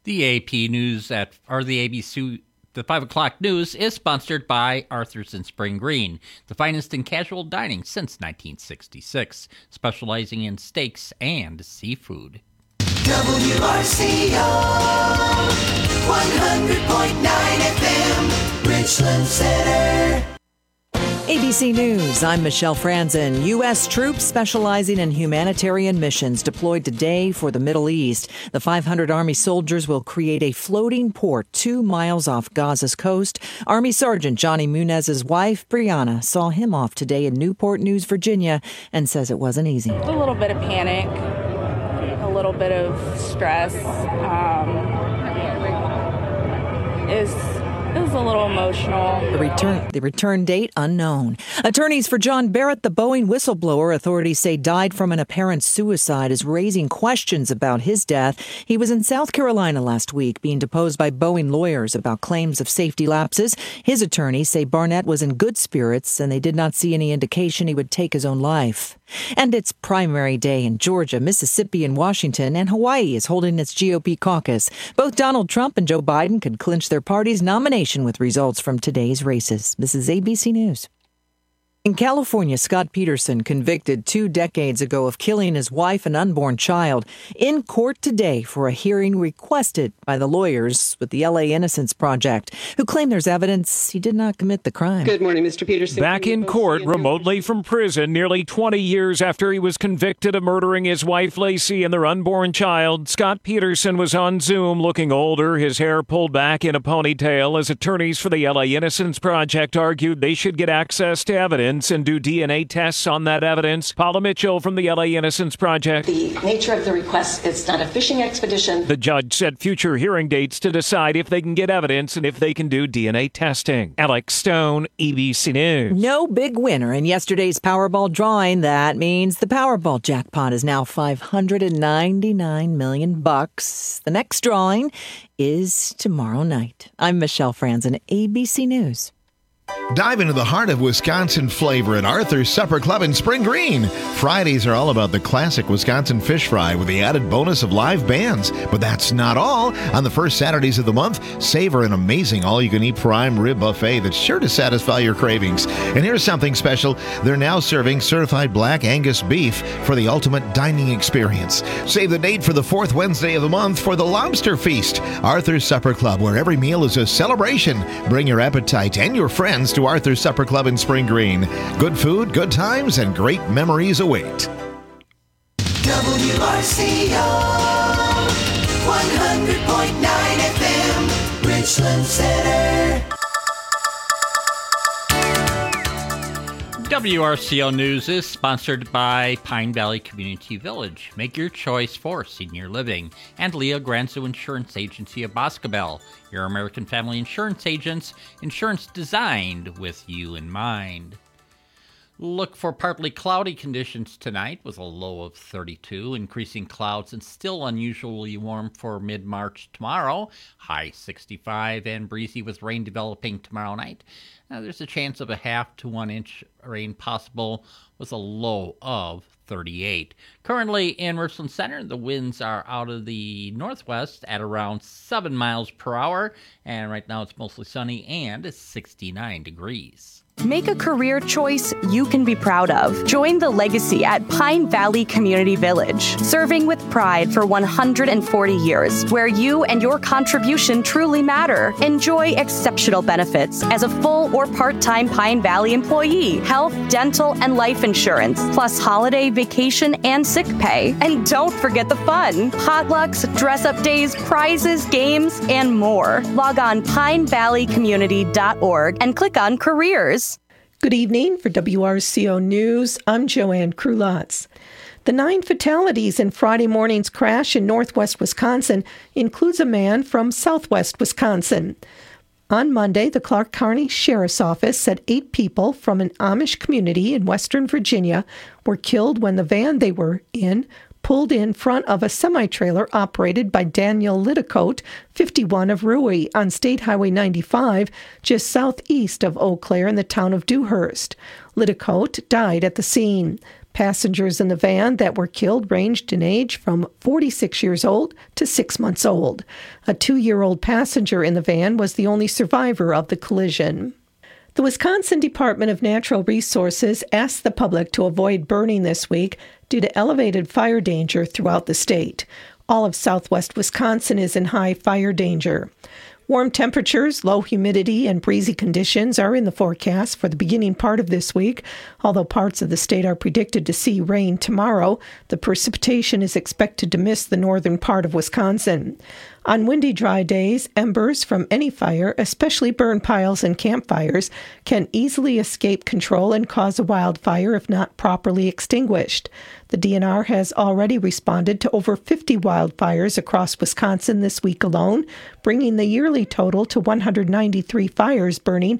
The AP News the ABC, the 5 o'clock news is sponsored by Arthur's in Spring Green, the finest in casual dining since 1966, specializing in steaks and seafood. WRCO 100.9 FM, Richland Center. ABC News, I'm Michelle Franzen. U.S. troops specializing in humanitarian missions deployed today for the Middle East. The 500 Army soldiers will create a floating port 2 miles off Gaza's coast. Army Sergeant Johnny Munez's wife, Brianna, saw him off today in Newport News, Virginia, and says it wasn't easy. A little bit of panic, a little bit of stress. It was a little emotional. The return date unknown. Attorneys for John Barrett, the Boeing whistleblower authorities say died from an apparent suicide, is raising questions about his death. He was in South Carolina last week being deposed by Boeing lawyers about claims of safety lapses. His attorneys say Barnett was in good spirits and they did not see any indication he would take his own life. And it's primary day in Georgia, Mississippi, and Washington, and Hawaii is holding its GOP caucus. Both Donald Trump and Joe Biden could clinch their party's nomination with results from today's races. This is ABC News. In California, Scott Peterson, convicted 2 decades ago of killing his wife and unborn child, in court today for a hearing requested by the lawyers with the LA Innocence Project, who claim there's evidence he did not commit the crime. Good morning, Mr. Peterson. Back in court remotely from prison nearly 20 years after he was convicted of murdering his wife, Lacey, and their unborn child, Scott Peterson was on Zoom looking older, his hair pulled back in a ponytail, as attorneys for the LA Innocence Project argued they should get access to evidence and do DNA tests on that evidence. Paula Mitchell from the LA Innocence Project. The nature of the request, it's not a fishing expedition. The judge set future hearing dates to decide if they can get evidence and if they can do DNA testing. Alex Stone, ABC News. No big winner in yesterday's Powerball drawing. That means the Powerball jackpot is now $599 million. The next drawing is tomorrow night. I'm Michelle Franzen, ABC News. Dive into the heart of Wisconsin flavor at Arthur's Supper Club in Spring Green. Fridays are all about the classic Wisconsin fish fry with the added bonus of live bands. But that's not all. On the first Saturdays of the month, savor an amazing all-you-can-eat prime rib buffet that's sure to satisfy your cravings. And here's something special. They're now serving certified black Angus beef for the ultimate dining experience. Save the date for the 4th Wednesday of the month for the Lobster Feast. Arthur's Supper Club, where every meal is a celebration. Bring your appetite and your friends to Arthur's Supper Club in Spring Green. Good food, good times, and great memories await. WRCO 100.9 FM, Richland Center. WRCO News is sponsored by Pine Valley Community Village. Make your choice for senior living. And Leah Granzo Insurance Agency of Boscobel, your American Family Insurance agents, insurance designed with you in mind. Look for partly cloudy conditions tonight with a low of 32, increasing clouds and still unusually warm for mid-March tomorrow. High 65 and breezy with rain developing tomorrow night. Now, there's a chance of a half to 1 inch rain possible with a low of 38. Currently in Richland Center, the winds are out of the northwest at around 7 miles per hour. And right now it's mostly sunny and it's 69 degrees. Make a career choice you can be proud of. Join the legacy at Pine Valley Community Village, serving with pride for 140 years, where you and your contribution truly matter. Enjoy exceptional benefits as a full or part-time Pine Valley employee, health, dental, and life insurance, plus holiday, vacation, and sick pay. And don't forget the fun. Potlucks, dress-up days, prizes, games, and more. Log on pinevalleycommunity.org and click on careers. Good evening. For WRCO News, I'm Joanne Krulotz. The 9 fatalities in Friday morning's crash in northwest Wisconsin includes a man from southwest Wisconsin. On Monday, the Clark County Sheriff's Office said 8 people from an Amish community in Western Virginia were killed when the van they were in pulled in front of a semi-trailer operated by Daniel Liddicoat, 51 of Rui, on State Highway 95, just southeast of Eau Claire in the town of Dewhurst. Liddicoat died at the scene. Passengers in the van that were killed ranged in age from 46 years old to 6 months old. A 2-year-old passenger in the van was the only survivor of the collision. The Wisconsin Department of Natural Resources asked the public to avoid burning this week due to elevated fire danger throughout the state. All of southwest Wisconsin is in high fire danger. Warm temperatures, low humidity, and breezy conditions are in the forecast for the beginning part of this week. Although parts of the state are predicted to see rain tomorrow, the precipitation is expected to miss the northern part of Wisconsin. On windy, dry days, embers from any fire, especially burn piles and campfires, can easily escape control and cause a wildfire if not properly extinguished. The DNR has already responded to over 50 wildfires across Wisconsin this week alone, bringing the yearly total to 193 fires burning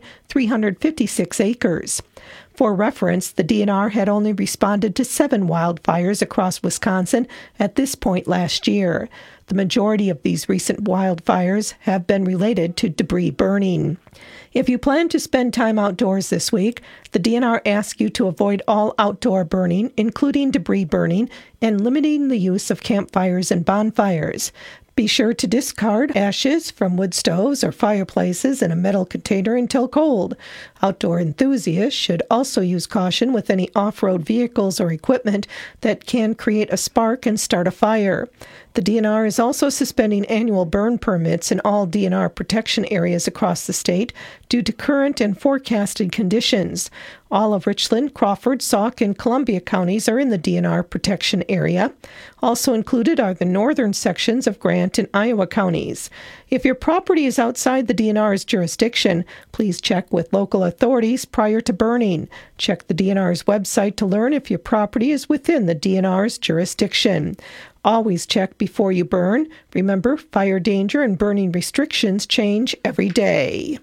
356 acres. For reference, the DNR had only responded to 7 wildfires across Wisconsin at this point last year. The majority of these recent wildfires have been related to debris burning. If you plan to spend time outdoors this week, the DNR asks you to avoid all outdoor burning, including debris burning, and limiting the use of campfires and bonfires. Be sure to discard ashes from wood stoves or fireplaces in a metal container until cold. Outdoor enthusiasts should also use caution with any off-road vehicles or equipment that can create a spark and start a fire. The DNR is also suspending annual burn permits in all DNR protection areas across the state due to current and forecasted conditions. All of Richland, Crawford, Sauk, and Columbia counties are in the DNR protection area. Also included are the northern sections of Grant and Iowa counties. If your property is outside the DNR's jurisdiction, please check with local authorities prior to burning. Check the DNR's website to learn if your property is within the DNR's jurisdiction. Always check before you burn. Remember, fire danger and burning restrictions change every day.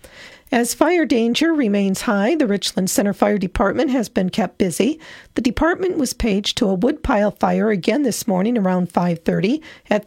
As fire danger remains high, the Richland Center Fire Department has been kept busy. The department was paged to a woodpile fire again this morning around 5:30 at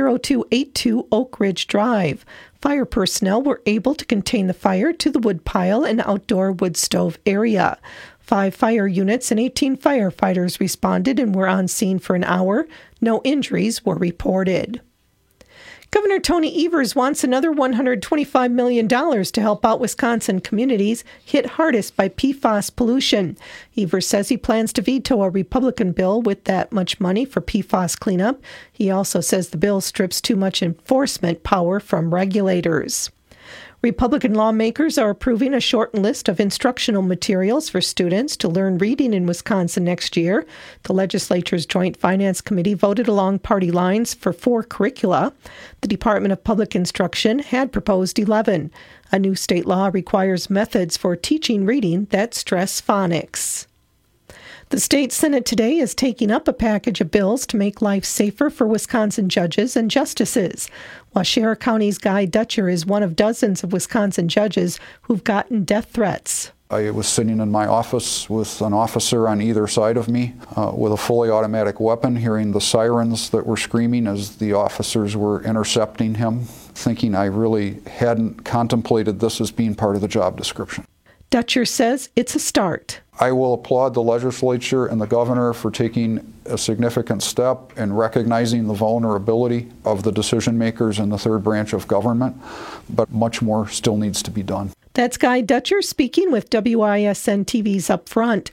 30282 Oak Ridge Drive. Fire personnel were able to contain the fire to the woodpile and outdoor wood stove area. 5 fire units and 18 firefighters responded and were on scene for an hour. No injuries were reported. Governor Tony Evers wants another $125 million to help out Wisconsin communities hit hardest by PFAS pollution. Evers says he plans to veto a Republican bill with that much money for PFAS cleanup. He also says the bill strips too much enforcement power from regulators. Republican lawmakers are approving a shortened list of instructional materials for students to learn reading in Wisconsin next year. The legislature's Joint Finance Committee voted along party lines for 4 curricula. The Department of Public Instruction had proposed 11. A new state law requires methods for teaching reading that stress phonics. The state Senate today is taking up a package of bills to make life safer for Wisconsin judges and justices. Waushara County's Guy Dutcher is one of dozens of Wisconsin judges who've gotten death threats. I was sitting in my office with an officer on either side of me with a fully automatic weapon, hearing the sirens that were screaming as the officers were intercepting him, thinking I really hadn't contemplated this as being part of the job description. Dutcher says it's a start. I will applaud the legislature and the governor for taking a significant step in recognizing the vulnerability of the decision makers in the third branch of government, but much more still needs to be done. That's Guy Dutcher speaking with WISN TV's Up Front.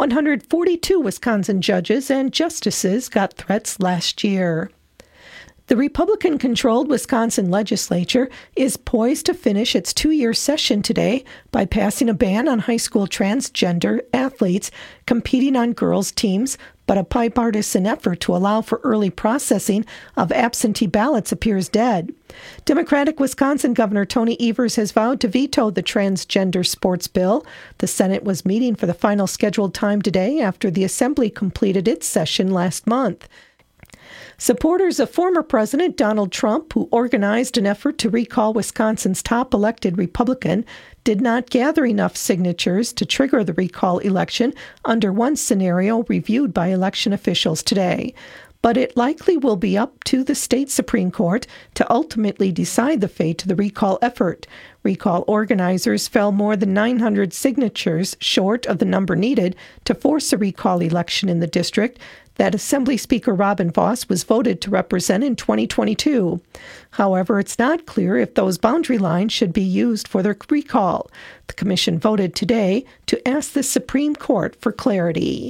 142 Wisconsin judges and justices got threats last year. The Republican-controlled Wisconsin legislature is poised to finish its 2-year session today by passing a ban on high school transgender athletes competing on girls' teams, but a bipartisan effort to allow for early processing of absentee ballots appears dead. Democratic Wisconsin Governor Tony Evers has vowed to veto the transgender sports bill. The Senate was meeting for the final scheduled time today after the Assembly completed its session last month. Supporters of former President Donald Trump, who organized an effort to recall Wisconsin's top elected Republican, did not gather enough signatures to trigger the recall election under one scenario reviewed by election officials today. but it likely will be up to the state Supreme Court to ultimately decide the fate of the recall effort. Recall organizers fell more than 900 signatures short of the number needed to force a recall election in the district that Assembly Speaker Robin Vos was voted to represent in 2022. However, it's not clear if those boundary lines should be used for their recall. The commission voted today to ask the Supreme Court for clarity.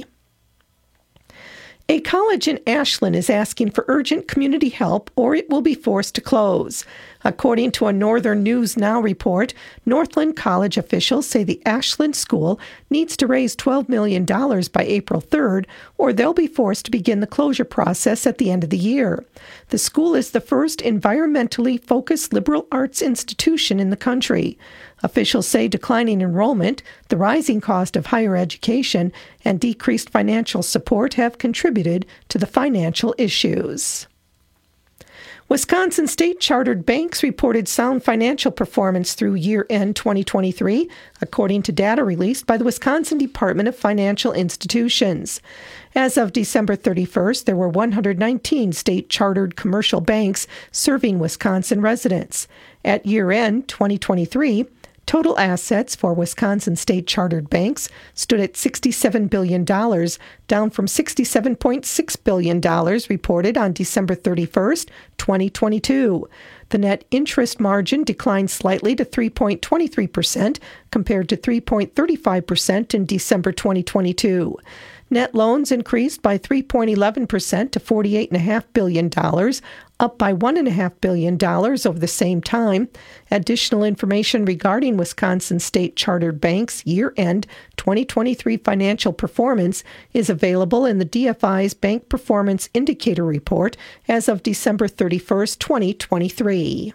A college in Ashland is asking for urgent community help or it will be forced to close. According to a Northern News Now report, Northland College officials say the Ashland school needs to raise $12 million by April 3rd, or they'll be forced to begin the closure process at the end of the year. The school is the first environmentally focused liberal arts institution in the country. Officials say declining enrollment, the rising cost of higher education, and decreased financial support have contributed to the financial issues. Wisconsin state-chartered banks reported sound financial performance through year-end 2023, according to data released by the Wisconsin Department of Financial Institutions. As of December 31st, there were 119 state-chartered commercial banks serving Wisconsin residents. At year-end 2023, total assets for Wisconsin state-chartered banks stood at $67 billion, down from $67.6 billion reported on December 31st, 2022. The net interest margin declined slightly to 3.23% compared to 3.35% in December 2022. Net loans increased by 3.11% to $48.5 billion, up by $1.5 billion over the same time. Additional information regarding Wisconsin state-chartered banks' year-end 2023 financial performance is available in the DFI's Bank Performance Indicator Report as of December 31st, 2023.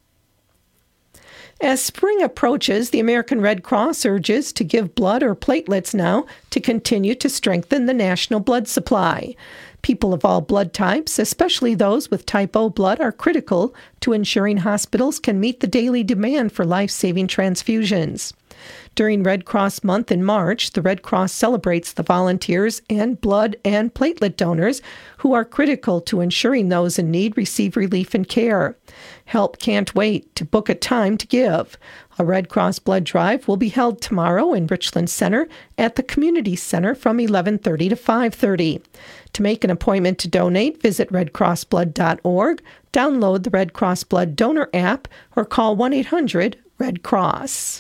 As spring approaches, the American Red Cross urges to give blood or platelets now to continue to strengthen the national blood supply. People of all blood types, especially those with type O blood, are critical to ensuring hospitals can meet the daily demand for life-saving transfusions. During Red Cross Month in March, the Red Cross celebrates the volunteers and blood and platelet donors who are critical to ensuring those in need receive relief and care. Help can't wait to book a time to give. A Red Cross blood drive will be held tomorrow in Richland Center at the Community Center from 11:30 to 5:30. To make an appointment to donate, visit redcrossblood.org, download the Red Cross Blood Donor app, or call 1-800-RED-CROSS.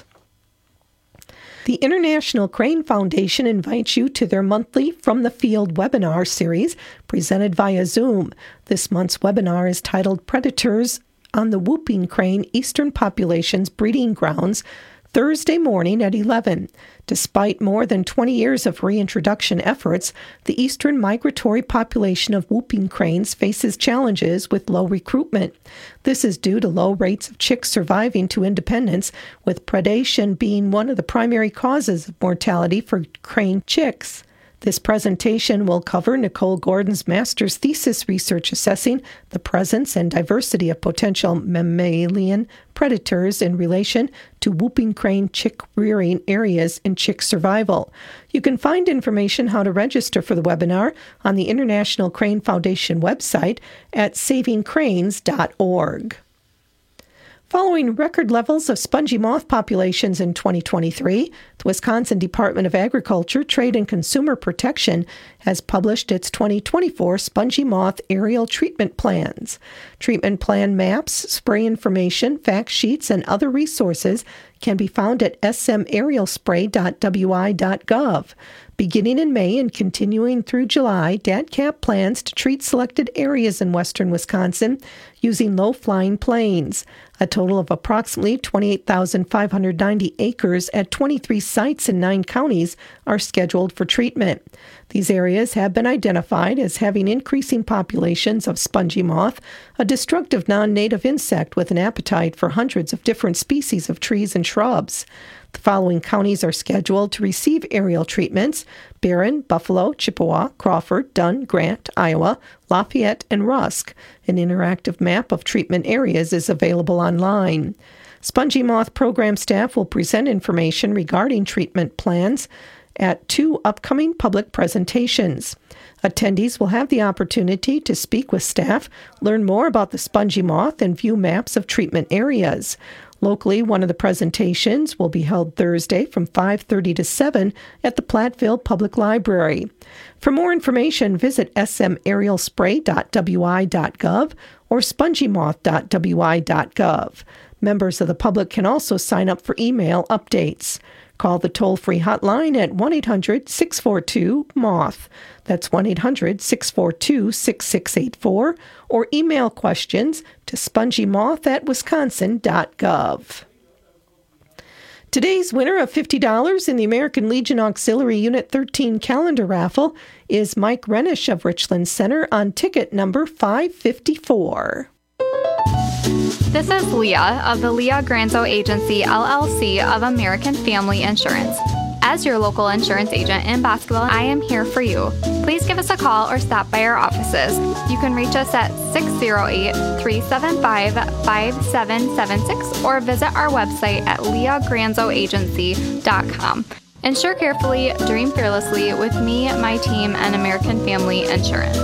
The International Crane Foundation invites you to their monthly From the Field webinar series presented via Zoom. This month's webinar is titled Predators on the Whooping Crane Eastern Population's Breeding Grounds, Thursday morning at 11. Despite more than 20 years of reintroduction efforts, the eastern migratory population of whooping cranes faces challenges with low recruitment. This is due to low rates of chicks surviving to independence, with predation being one of the primary causes of mortality for crane chicks. This presentation will cover Nicole Gordon's master's thesis research assessing the presence and diversity of potential mammalian predators in relation to whooping crane chick rearing areas in chick survival. You can find information how to register for the webinar on the International Crane Foundation website at savingcranes.org. Following record levels of spongy moth populations in 2023, the Wisconsin Department of Agriculture, Trade, and Consumer Protection has published its 2024 spongy moth aerial treatment plans. Treatment plan maps, spray information, fact sheets, and other resources can be found at smaerialspray.wi.gov. Beginning in May and continuing through July, DATCAP plans to treat selected areas in western Wisconsin using low-flying planes. A total of approximately 28,590 acres at 23 sites in 9 counties are scheduled for treatment. These areas have been identified as having increasing populations of spongy moth, a destructive non-native insect with an appetite for hundreds of different species of trees and shrubs. The following counties are scheduled to receive aerial treatments: Barron, Buffalo, Chippewa, Crawford, Dunn, Grant, Iowa, Lafayette, and Rusk. An interactive map of treatment areas is available online. Spongy moth program staff will present information regarding treatment plans at 2 upcoming public presentations. Attendees will have the opportunity to speak with staff, learn more about the spongy moth, and view maps of treatment areas. Locally, one of the presentations will be held Thursday from 5:30 to 7 at the Platteville Public Library. For more information, visit smaerialspray.wi.gov or spongymoth.wi.gov. Members of the public can also sign up for email updates. Call the toll-free hotline at 1-800-642-MOTH. That's 1-800-642-6684, or email questions to spongymoth@wisconsin.gov. Today's winner of $50 in the American Legion Auxiliary Unit 13 calendar raffle is Mike Renish of Richland Center on ticket number 554. This is Leah of the Leah Granzo Agency, LLC of American Family Insurance. As your local insurance agent in Boscoville, I am here for you. Please give us a call or stop by our offices. You can reach us at 608-375-5776 or visit our website at leahgranzoagency.com. Insure carefully, dream fearlessly with me, my team, and American Family Insurance.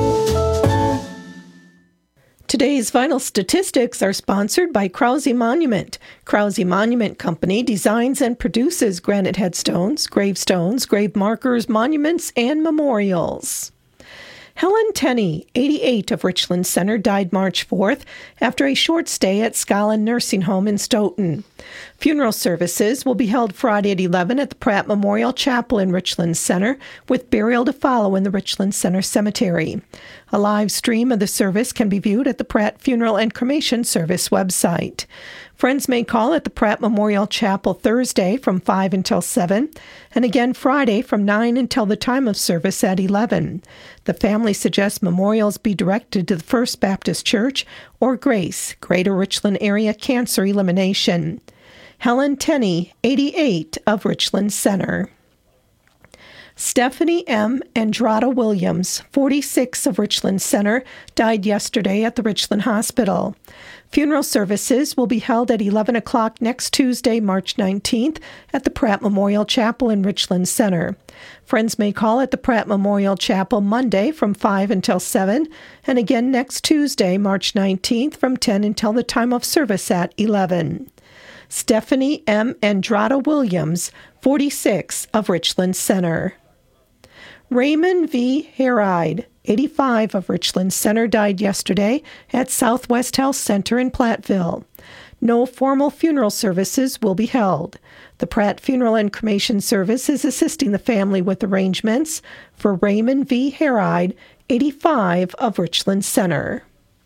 Today's vital statistics are sponsored by Krause Monument. Krause Monument Company designs and produces granite headstones, gravestones, grave markers, monuments, and memorials. Helen Tenney, 88, of Richland Center, died March 4th after a short stay at Scotland Nursing Home in Stoughton. Funeral services will be held Friday at 11 at the Pratt Memorial Chapel in Richland Center, with burial to follow in the Richland Center Cemetery. A live stream of the service can be viewed at the Pratt Funeral and Cremation Service website. Friends may call at the Pratt Memorial Chapel Thursday from 5 until 7, and again Friday from 9 until the time of service at 11. The family suggests memorials be directed to the First Baptist Church or GRACE, Greater Richland Area Cancer Elimination. Helen Tenney, 88, of Richland Center. Stephanie M. Andrada Williams, 46, of Richland Center, died yesterday at the Richland Hospital. Funeral services will be held at 11 o'clock next Tuesday, March 19th, at the Pratt Memorial Chapel in Richland Center. Friends may call at the Pratt Memorial Chapel Monday from 5 until 7, and again next Tuesday, March 19th, from 10 until the time of service at 11. Stephanie M. Andrada Williams, 46, of Richland Center. Raymond V. Harride, 85, of Richland Center, died yesterday at Southwest Health Center in Platteville. No formal funeral services will be held. The Pratt Funeral and Cremation Service is assisting the family with arrangements for Raymond V. Harride, 85, of Richland Center.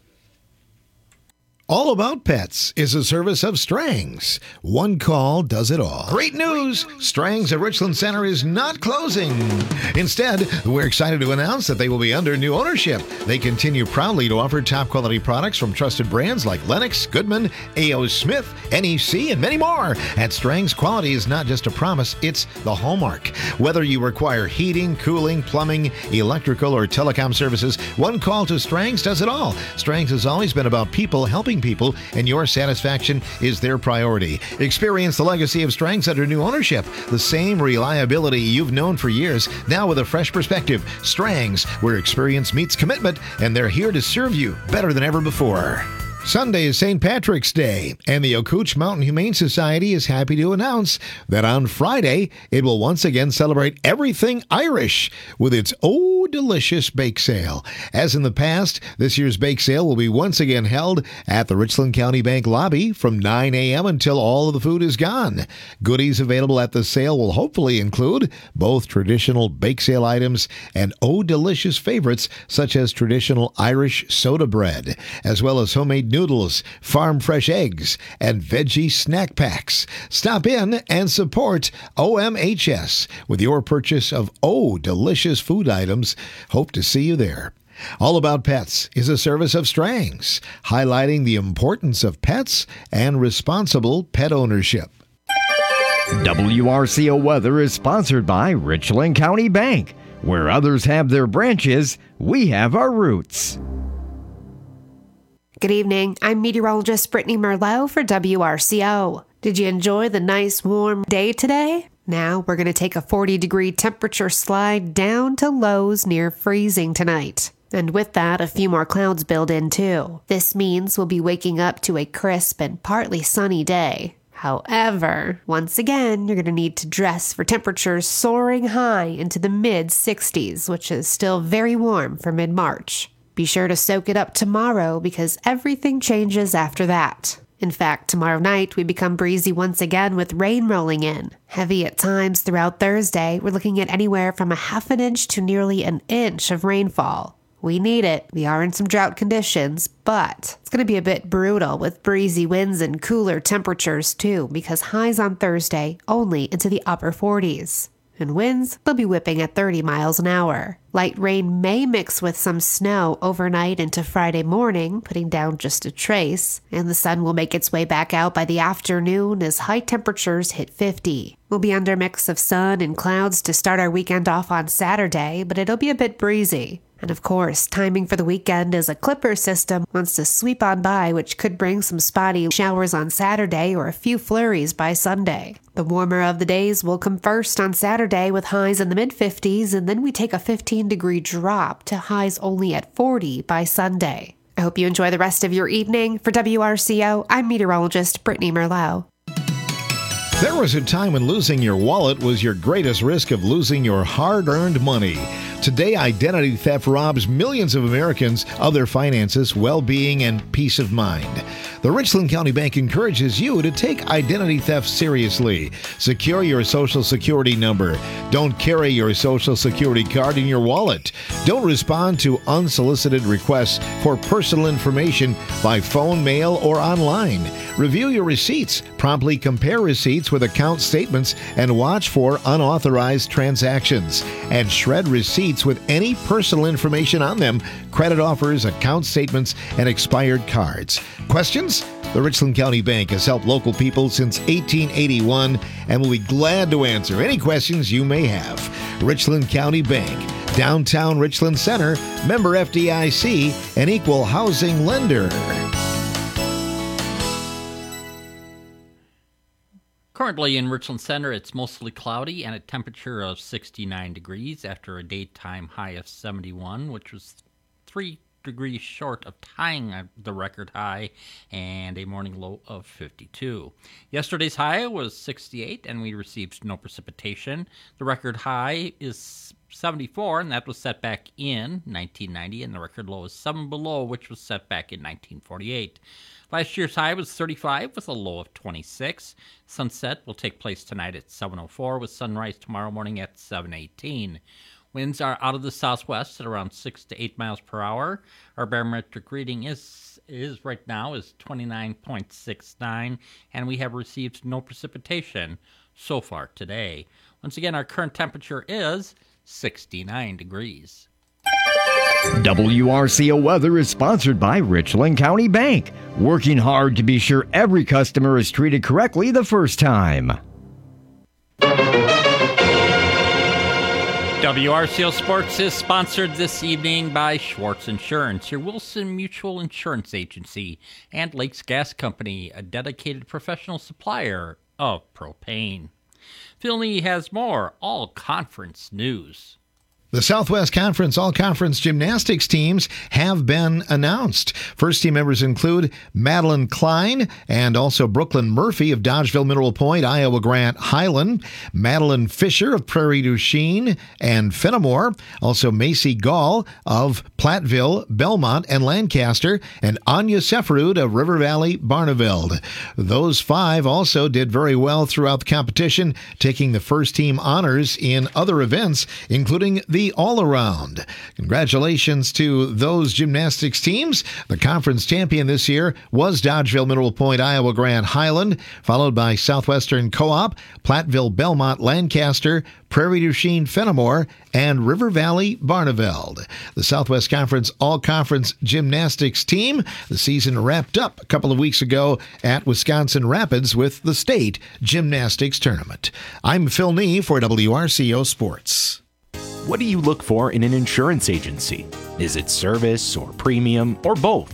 All About Pets is a service of Strang's. One call does it all. Great news! Strang's at Richland Center is not closing. Instead, we're excited to announce that they will be under new ownership. They continue proudly to offer top-quality products from trusted brands like Lennox, Goodman, A.O. Smith, NEC, and many more. At Strang's, quality is not just a promise, it's the hallmark. Whether you require heating, cooling, plumbing, electrical, or telecom services, one call to Strang's does it all. Strang's has always been about people helping people, and your satisfaction is their priority. Experience the legacy of Strang's under new ownership. The same reliability you've known for years, now with a fresh perspective. Strang's, where experience meets commitment, and they're here to serve you better than ever before. Sunday is St. Patrick's Day, and the Ocooch Mountain Humane Society is happy to announce that on Friday, it will once again celebrate everything Irish with its Oh Delicious Bake Sale. As in the past, this year's bake sale will be once again held at the Richland County Bank lobby from 9 a.m. until all of the food is gone. Goodies available at the sale will hopefully include both traditional bake sale items and Oh Delicious favorites such as traditional Irish soda bread, as well as homemade noodles, farm fresh eggs, and veggie snack packs. Stop in and support OMHS with your purchase of Oh Delicious food items. Hope to see you there. All About Pets is a service of Strang's, highlighting the importance of pets and responsible pet ownership. WRCO Weather is sponsored by Richland County Bank. Where others have their branches, we have our roots. Good evening. I'm meteorologist Brittany Merlot for WRCO. Did you enjoy the nice warm day today? Now we're going to take a 40-degree temperature slide down to lows near freezing tonight. And with that, a few more clouds build in too. This means we'll be waking up to a crisp and partly sunny day. However, once again, you're going to need to dress for temperatures soaring high into the mid-60s, which is still very warm for mid-March. Be sure to soak it up tomorrow because everything changes after that. In fact, tomorrow night we become breezy once again with rain rolling in. Heavy at times throughout Thursday, we're looking at anywhere from a half an inch to nearly an inch of rainfall. We need it. We are in some drought conditions, but it's going to be a bit brutal with breezy winds and cooler temperatures too, because highs on Thursday only into the upper 40s. And winds, they'll be whipping at 30 miles an hour. Light rain may mix with some snow overnight into Friday morning, putting down just a trace, and the sun will make its way back out by the afternoon as high temperatures hit 50. We'll be under a mix of sun and clouds to start our weekend off on Saturday, but it'll be a bit breezy. And of course, timing for the weekend as a clipper system wants to sweep on by, which could bring some spotty showers on Saturday or a few flurries by Sunday. The warmer of the days will come first on Saturday with highs in the mid-50s, and then we take a 15-degree drop to highs only at 40 by Sunday. I hope you enjoy the rest of your evening. For WRCO, I'm meteorologist Brittany Merlot. There was a time when losing your wallet was your greatest risk of losing your hard-earned money. Today, identity theft robs millions of Americans of their finances, well-being, and peace of mind. The Richland County Bank encourages you to take identity theft seriously. Secure your Social Security number. Don't carry your Social Security card in your wallet. Don't respond to unsolicited requests for personal information by phone, mail, or online. Review your receipts. Promptly compare receipts with account statements and watch for unauthorized transactions. And shred receipts with any personal information on them, credit offers, account statements, and expired cards. Questions? The Richland County Bank has helped local people since 1881 and will be glad to answer any questions you may have. Richland County Bank, downtown Richland Center, member FDIC, an equal housing lender. Currently in Richland Center, it's mostly cloudy and a temperature of 69 degrees after a daytime high of 71, which was 3 degrees short of tying the record high, and a morning low of 52. Yesterday's high was 68, and we received no precipitation. The record high is 74, and that was set back in 1990, and the record low is 7 below, which was set back in 1948. Last year's high was 35 with a low of 26. Sunset will take place tonight at 7:04 with sunrise tomorrow morning at 7:18. Winds are out of the southwest at around 6 to 8 miles per hour. Our barometric reading is right now is 29.69, and we have received no precipitation so far today. Once again, our current temperature is 69 degrees. WRCO Weather is sponsored by Richland County Bank, working hard to be sure every customer is treated correctly the first time. WRCO Sports is sponsored this evening by Schwartz Insurance, your Wilson Mutual Insurance Agency, and Lakes Gas Company, a dedicated professional supplier of propane. Phil Nee has more all-conference news. The Southwest Conference All-Conference Gymnastics teams have been announced. First team members include Madeline Klein and also Brooklyn Murphy of Dodgeville Mineral Point, Iowa Grant Highland, Madeline Fisher of Prairie du Chien and Fenimore, also Macy Gall of Platteville, Belmont, and Lancaster, and Anya Sefferud of River Valley, Barneveld. Those five also did very well throughout the competition, taking the first team honors in other events, including the all-around. Congratulations to those gymnastics teams. The conference champion this year was Dodgeville Mineral Point, Iowa Grant Highland, followed by Southwestern Co-op, Platteville, Belmont, Lancaster, Prairie du Chien, Fenimore, and River Valley, Barneveld. The Southwest Conference All-Conference Gymnastics team, the season wrapped up a couple of weeks ago at Wisconsin Rapids with the State Gymnastics Tournament. I'm Phil Nee for WRCO Sports. What do you look for in an insurance agency? Is it service or premium or both?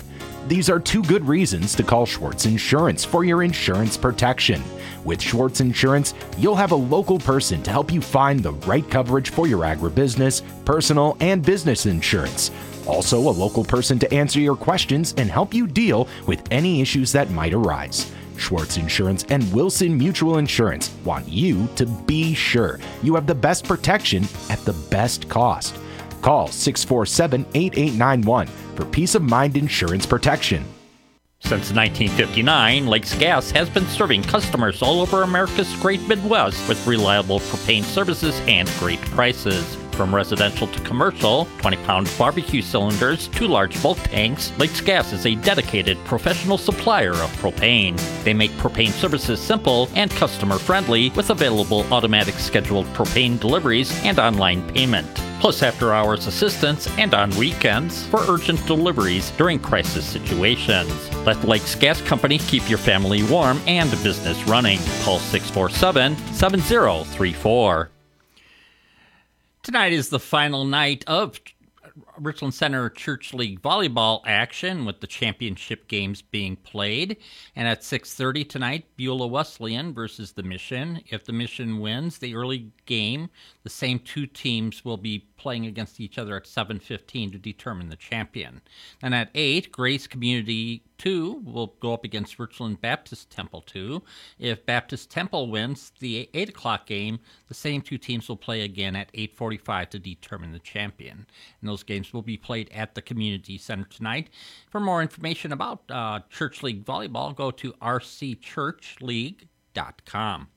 These are two good reasons to call Schwartz Insurance for your insurance protection. With Schwartz Insurance, you'll have a local person to help you find the right coverage for your agribusiness, personal, and business insurance. Also, a local person to answer your questions and help you deal with any issues that might arise. Schwartz Insurance and Wilson Mutual Insurance want you to be sure you have the best protection at the best cost. Call 647-8891 for peace of mind insurance protection. Since 1959, Lakes Gas has been serving customers all over America's great Midwest with reliable propane services and great prices. From residential to commercial, 20-pound barbecue cylinders to large bulk tanks, Lakes Gas is a dedicated professional supplier of propane. They make propane services simple and customer-friendly with available automatic scheduled propane deliveries and online payment, plus after-hours assistance and on weekends for urgent deliveries during crisis situations. Let Lakes Gas Company keep your family warm and business running. Call 647-7034. Tonight is the final night of Richland Center Church League volleyball action, with the championship games being played. And at 6:30 tonight, Beulah Wesleyan versus the Mission. If the Mission wins the early game, the same two teams will be playing against each other at 7:15 to determine the champion. And at 8, Grace Community 2 will go up against Richland Baptist Temple 2. If Baptist Temple wins the 8 o'clock game, the same two teams will play again at 8:45 to determine the champion. And those games will be played at the Community Center tonight. For more information about Church League volleyball, go to rcchurchleague.com.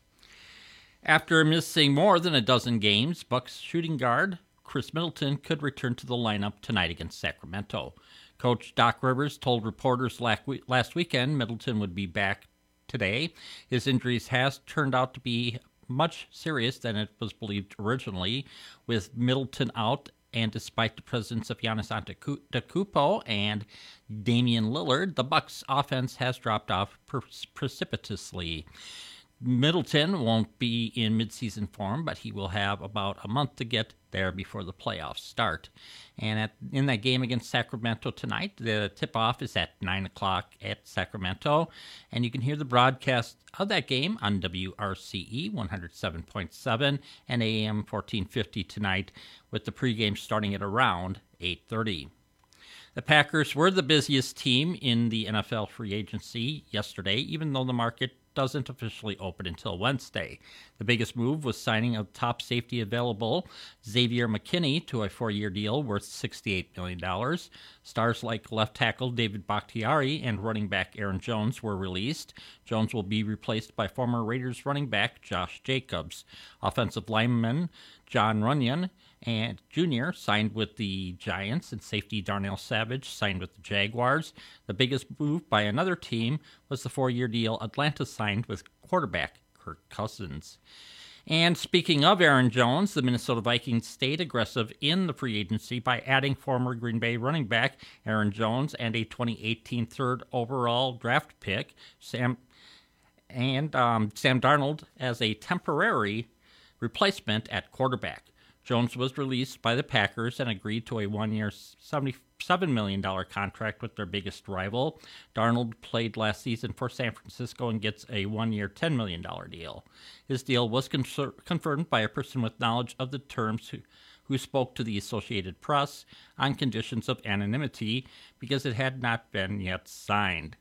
After missing more than a dozen games, Bucks shooting guard Chris Middleton could return to the lineup tonight against Sacramento. Coach Doc Rivers told reporters last weekend Middleton would be back today. His injuries has turned out to be much serious than it was believed originally, with Middleton out, and despite the presence of Giannis Antetokounmpo and Damian Lillard, the Bucks' offense has dropped off precipitously. Middleton won't be in midseason form, but he will have about a month to get there before the playoffs start. And in that game against Sacramento tonight, the tip-off is at 9 o'clock at Sacramento. And you can hear the broadcast of that game on WRCE 107.7 and AM 1450 tonight, with the pregame starting at around 8:30. The Packers were the busiest team in the NFL free agency yesterday, even though the market doesn't officially open until Wednesday. The biggest move was signing a top safety available, Xavier McKinney, to a 4-year deal worth $68 million. Stars like left tackle David Bakhtiari and running back Aaron Jones were released. Jones will be replaced by former Raiders running back Josh Jacobs. Offensive lineman John Runyon and Jr. signed with the Giants, and safety Darnell Savage signed with the Jaguars. The biggest move by another team was the 4-year deal Atlanta signed with quarterback Kirk Cousins. And speaking of Aaron Jones, the Minnesota Vikings stayed aggressive in the free agency by adding former Green Bay running back Aaron Jones and a 2018 third overall draft pick, Sam Darnold, as a temporary replacement at quarterback. Jones was released by the Packers and agreed to a 1-year $77 million contract with their biggest rival. Darnold played last season for San Francisco and gets a 1-year $10 million deal. His deal was confirmed by a person with knowledge of the terms who spoke to the Associated Press on conditions of anonymity because it had not been yet signed.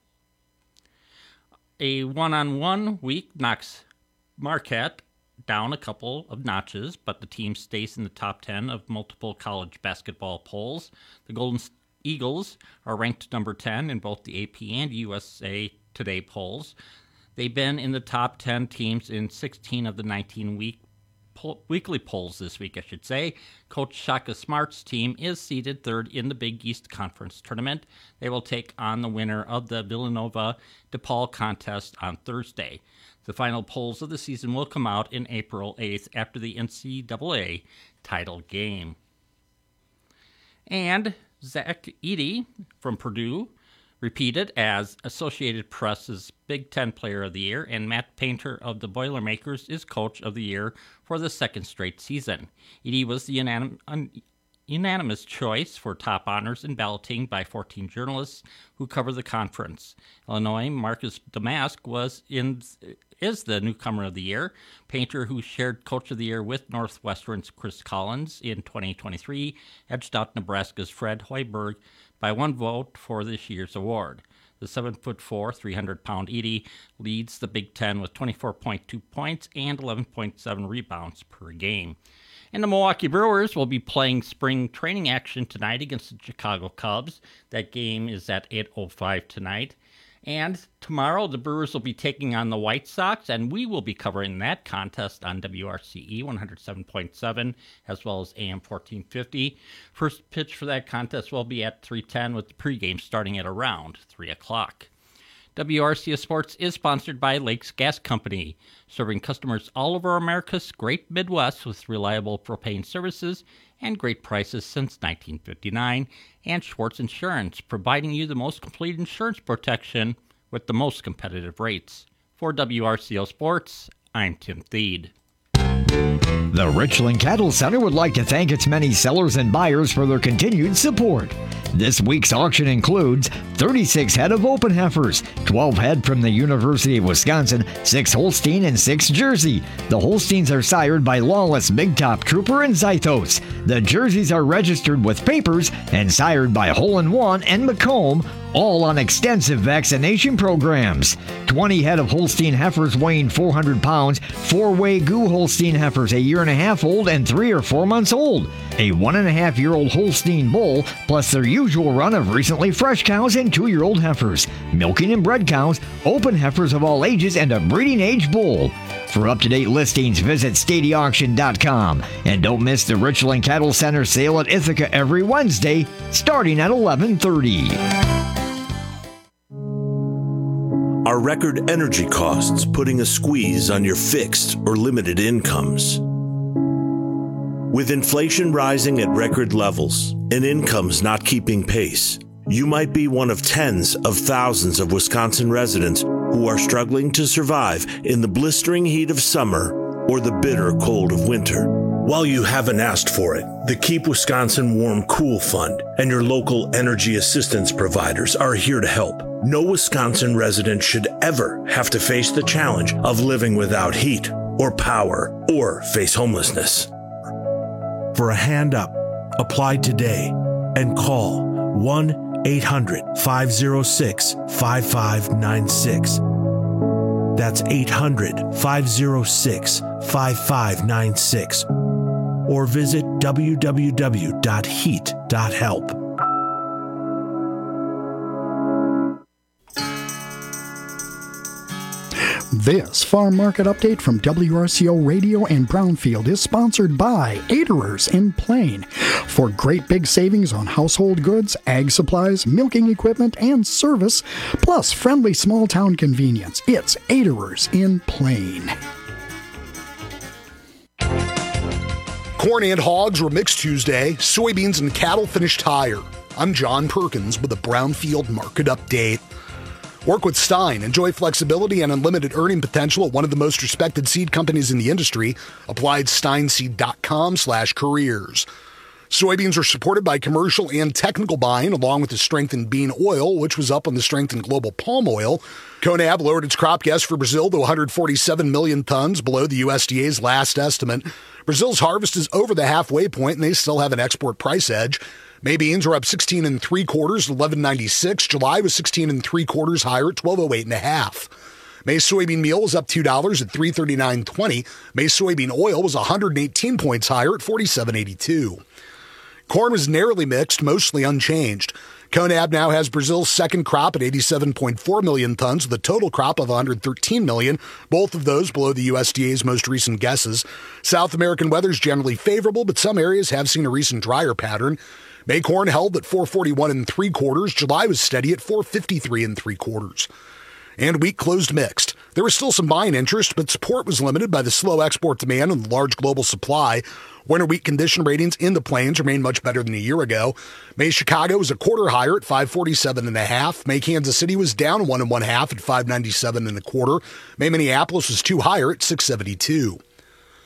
A one-on-one week knocks Marquette down a couple of notches, but the team stays in the top 10 of multiple college basketball polls. The Golden Eagles are ranked number 10 in both the AP and USA Today polls. They've been in the top 10 teams in 16 of the 19 weekly polls this week, I should say. Coach Shaka Smart's team is seeded third in the Big East Conference tournament. They will take on the winner of the Villanova-DePaul contest on Thursday. The final polls of the season will come out in April 8th after the NCAA title game. And Zach Edey from Purdue repeated as Associated Press's Big Ten Player of the Year, and Matt Painter of the Boilermakers is Coach of the Year for the second straight season. Edey was the unanimous choice for top honors in balloting by 14 journalists who cover the conference. Illinois, Marcus Damask is the newcomer of the year, painter who shared Coach of the Year with Northwestern's Chris Collins in 2023, edged out Nebraska's Fred Hoiberg by one vote for this year's award. The 7'4", 300-pound Edey leads the Big Ten with 24.2 points and 11.7 rebounds per game. And the Milwaukee Brewers will be playing spring training action tonight against the Chicago Cubs. That game is at 8:05 tonight. And tomorrow, the Brewers will be taking on the White Sox, and we will be covering that contest on WRCE 107.7 as well as AM 1450. First pitch for that contest will be at 3:10 with the pregame starting at around 3 o'clock. WRCS Sports is sponsored by Lakes Gas Company, serving customers all over America's great Midwest with reliable propane services and great prices since 1959, and Schwartz Insurance, providing you the most complete insurance protection with the most competitive rates. For WRCO Sports, I'm Tim Thede. The Richland Cattle Center would like to thank its many sellers and buyers for their continued support. This week's auction includes 36 head of open heifers, 12 head from the University of Wisconsin, 6 Holstein, and 6 Jersey. The Holsteins are sired by Lawless, Big Top, Trooper, and Zythos. The Jerseys are registered with papers and sired by Hole in One and Macomb, all on extensive vaccination programs. 20 head of Holstein heifers weighing 400 pounds, 4 Wagyu Holstein heifers a year and a half old and 3 or 4 months old. A 1.5-year-old Holstein bull, plus their usual run of recently fresh cows and 2-year-old heifers, milking and bred cows, open heifers of all ages, and a breeding age bull. For up-to-date listings, visit StadiaAuction.com. And don't miss the Richland Cattle Center sale at Ithaca every Wednesday, starting at 11:30. Are record energy costs putting a squeeze on your fixed or limited incomes? With inflation rising at record levels and incomes not keeping pace, you might be one of tens of thousands of Wisconsin residents who are struggling to survive in the blistering heat of summer or the bitter cold of winter. While you haven't asked for it, the Keep Wisconsin Warm Cool Fund and your local energy assistance providers are here to help. No Wisconsin resident should ever have to face the challenge of living without heat or power or face homelessness. For a hand up, apply today and call 1-800-506-5596. That's 800-506-5596. Or visit www.heat.help. This farm market update from WRCO Radio and Brownfield is sponsored by Aderers in Plain. For great big savings on household goods, ag supplies, milking equipment, and service, plus friendly small town convenience, it's Aderers in Plain. Corn and hogs were mixed Tuesday. Soybeans and cattle finished higher. I'm John Perkins with a Brownfield market update. Work with Stein. Enjoy flexibility and unlimited earning potential at one of the most respected seed companies in the industry. Apply at steinseed.com/careers. Soybeans are supported by commercial and technical buying, along with the strength in bean oil, which was up on the strength in global palm oil. CONAB lowered its crop guess for Brazil to 147 million tons, below the USDA's last estimate. Brazil's harvest is over the halfway point, and they still have an export price edge. May beans are up 16 3/4 at $11.96. July was 16 3/4 higher at $12.08.5. May soybean meal was up $2 at $339.20. May soybean oil was 118 points higher at $47.82. Corn was narrowly mixed, mostly unchanged. CONAB now has Brazil's second crop at 87.4 million tons with a total crop of 113 million, both of those below the USDA's most recent guesses. South American weather is generally favorable, but some areas have seen a recent drier pattern. May corn held at 441 3/4. July was steady at 453 3/4. And wheat closed mixed. There was still some buying interest, but support was limited by the slow export demand and the large global supply. Winter wheat condition ratings in the plains remain much better than a year ago. May Chicago was a quarter higher at 547.5. May Kansas City was down 1 1/2 at 597 1/4. May Minneapolis was 2 higher at 672.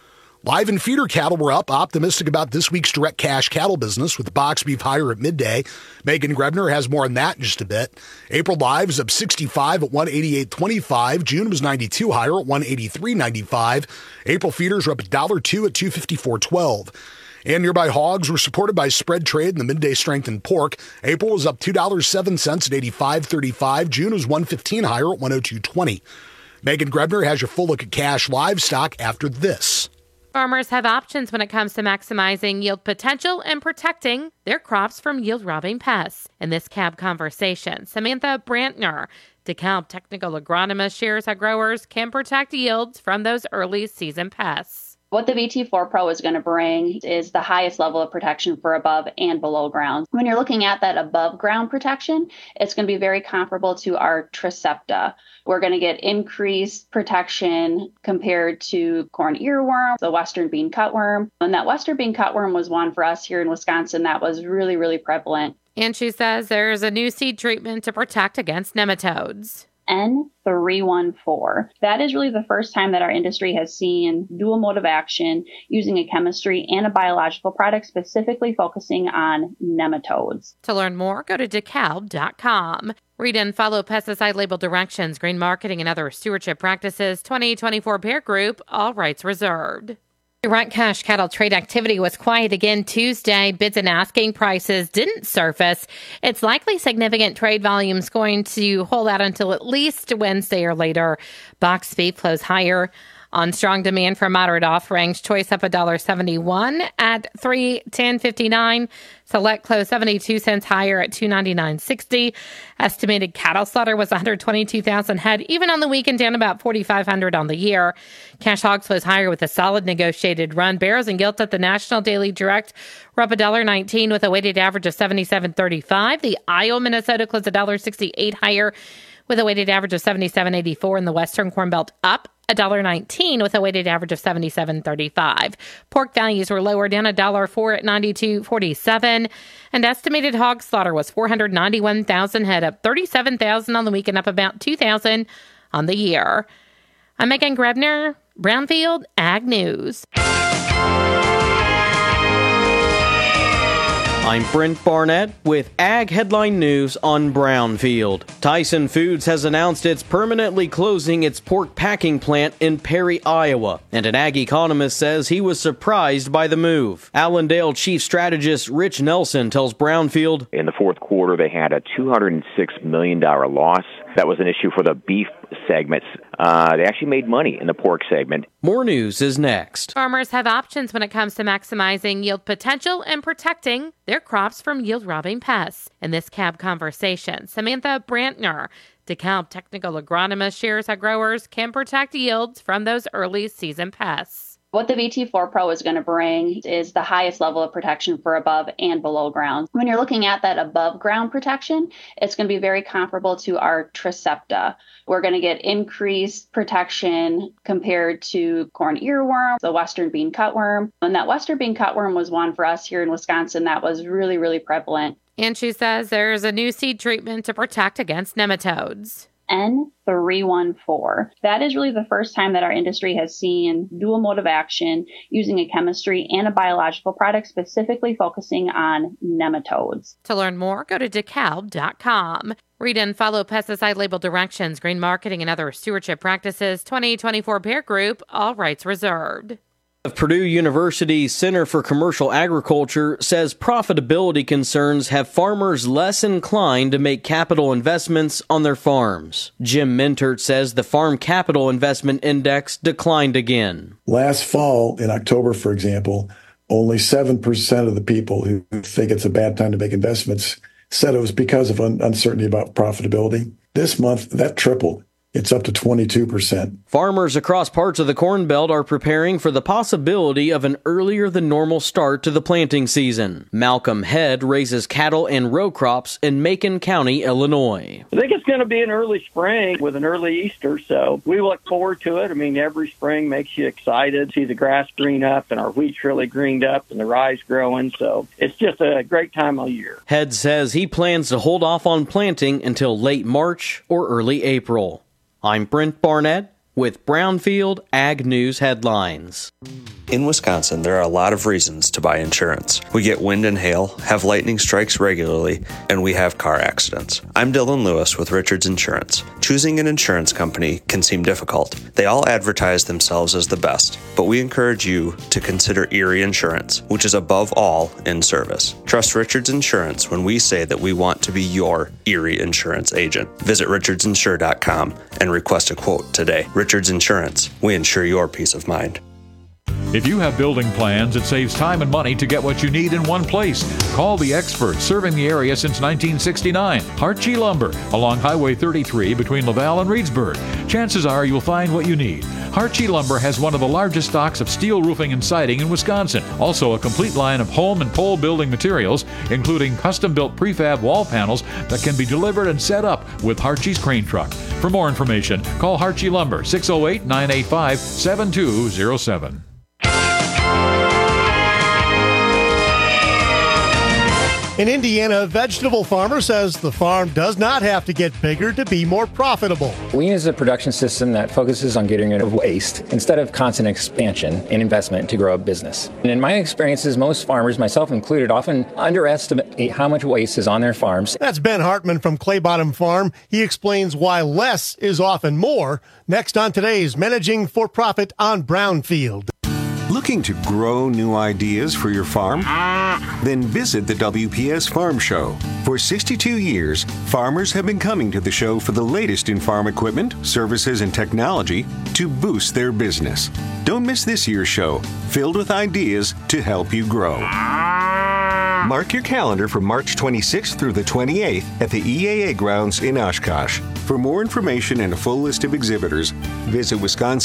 Live and feeder cattle were up, optimistic about this week's direct cash cattle business with box beef higher at midday. Megan Grebner has more on that in just a bit. April live is up 65 at 188.25. June was 92 higher at 183.95. April feeders are up $1.02 at 254.12. And nearby hogs were supported by spread trade in the midday strength in pork. April was up $2.07 at 85.35. June was 115 higher at 102.20. Megan Grebner has your full look at cash livestock after this. Farmers have options when it comes to maximizing yield potential and protecting their crops from yield-robbing pests. In this CAB conversation, Samantha Brantner, DeKalb technical agronomist, shares how growers can protect yields from those early season pests. What the VT4 Pro is going to bring is the highest level of protection for above and below ground. When you're looking at that above ground protection, it's going to be very comparable to our Tricepta. We're going to get increased protection compared to corn earworm, the western bean cutworm. And that western bean cutworm was one for us here in Wisconsin that was really, really prevalent. And she says there's a new seed treatment to protect against nematodes. N314. That is really the first time that our industry has seen dual mode of action using a chemistry and a biological product specifically focusing on nematodes. To learn more, go to DeKalb.com. Read and follow pesticide label directions, green marketing, and other stewardship practices. 2024 Bear Group, all rights reserved. Direct cash cattle trade activity was quiet again Tuesday. Bids and asking prices didn't surface. It's likely significant trade volumes going to hold out until at least Wednesday or later. Box beef closed higher on strong demand for moderate offerings. Choice up $1.71 at $310.59. Select closed 72 cents higher at $299.60. Estimated cattle slaughter was 122,000 head, even on the weekend, down about 4,500 on the year. Cash hogs closed higher with a solid negotiated run. Barrows and gilts at the National Daily Direct were up $1.19 with a weighted average of 77.35. The Iowa Minnesota closed $1.68 higher with a weighted average of 77.84, in the Western Corn Belt up $1.19 with a weighted average of 77.35. Pork values were lower, down $1.04 at 92.47, and estimated hog slaughter was 491,000 head, up 37,000 on the week and up about 2,000 on the year. I'm Megan Grebner, Brownfield Ag News. I'm Brent Barnett with Ag Headline News on Brownfield. Tyson Foods has announced it's permanently closing its pork packing plant in Perry, Iowa, and an ag economist says he was surprised by the move. Allendale chief strategist Rich Nelson tells Brownfield, in the fourth quarter they had a $206 million loss. That was an issue for the beef segments. They actually made money in the pork segment. More news is next. Farmers have options when it comes to maximizing yield potential and protecting their crops from yield-robbing pests. In this CAB conversation, Samantha Brantner, DeKalb technical agronomist, shares how growers can protect yields from those early season pests. What the VT4 Pro is going to bring is the highest level of protection for above and below ground. When you're looking at that above ground protection, it's going to be very comparable to our Tricepta. We're going to get increased protection compared to corn earworm, the western bean cutworm. And that western bean cutworm was one for us here in Wisconsin that was really, really prevalent. And she says there's a new seed treatment to protect against nematodes. N314. That is really the first time that our industry has seen dual mode of action using a chemistry and a biological product specifically focusing on nematodes. To learn more, go to DeKalb.com. Read and follow pesticide label directions, green marketing, and other stewardship practices. 2024 Bear Group, all rights reserved. Purdue University's Center for Commercial Agriculture says profitability concerns have farmers less inclined to make capital investments on their farms. Jim Mintert says the Farm Capital Investment Index declined again. Last fall, in October, for example, only 7% of the people who think it's a bad time to make investments said it was because of uncertainty about profitability. This month, that tripled. It's up to 22%. Farmers across parts of the Corn Belt are preparing for the possibility of an earlier than normal start to the planting season. Malcolm Head raises cattle and row crops in Macon County, Illinois. I think it's going to be an early spring with an early Easter, so we look forward to it. I mean, every spring makes you excited. See the grass green up and our wheat's really greened up and the rye's growing, so it's just a great time of year. Head says he plans to hold off on planting until late March or early April. I'm Brent Barnett, with Brownfield Ag News headlines. In Wisconsin, there are a lot of reasons to buy insurance. We get wind and hail, have lightning strikes regularly, and we have car accidents. I'm Dylan Lewis with Richards Insurance. Choosing an insurance company can seem difficult. They all advertise themselves as the best, but we encourage you to consider Erie Insurance, which is above all in service. Trust Richards Insurance when we say that we want to be your Erie Insurance agent. Visit richardsinsure.com and request a quote today. Richards Insurance, we insure your peace of mind. If you have building plans, it saves time and money to get what you need in one place. Call the experts serving the area since 1969. Hartje Lumber, along Highway 33 between Laval and Reedsburg. Chances are you'll find what you need. Hartje Lumber has one of the largest stocks of steel roofing and siding in Wisconsin. Also a complete line of home and pole building materials, including custom-built prefab wall panels that can be delivered and set up with Hartje's crane truck. For more information, call Hartje Lumber, 608-985-7207. In Indiana, a vegetable farmer says the farm does not have to get bigger to be more profitable. Lean is a production system that focuses on getting rid of waste instead of constant expansion and investment to grow a business. And in my experiences, most farmers, myself included, often underestimate how much waste is on their farms. That's Ben Hartman from Clay Bottom Farm. He explains why less is often more. Next on today's Managing for Profit on Brownfield. Looking to grow new ideas for your farm? Then visit the WPS Farm Show. For 62 years, farmers have been coming to the show for the latest in farm equipment, services, and technology to boost their business. Don't miss this year's show, filled with ideas to help you grow. Mark your calendar for March 26th through the 28th at the EAA grounds in Oshkosh. For more information and a full list of exhibitors, visit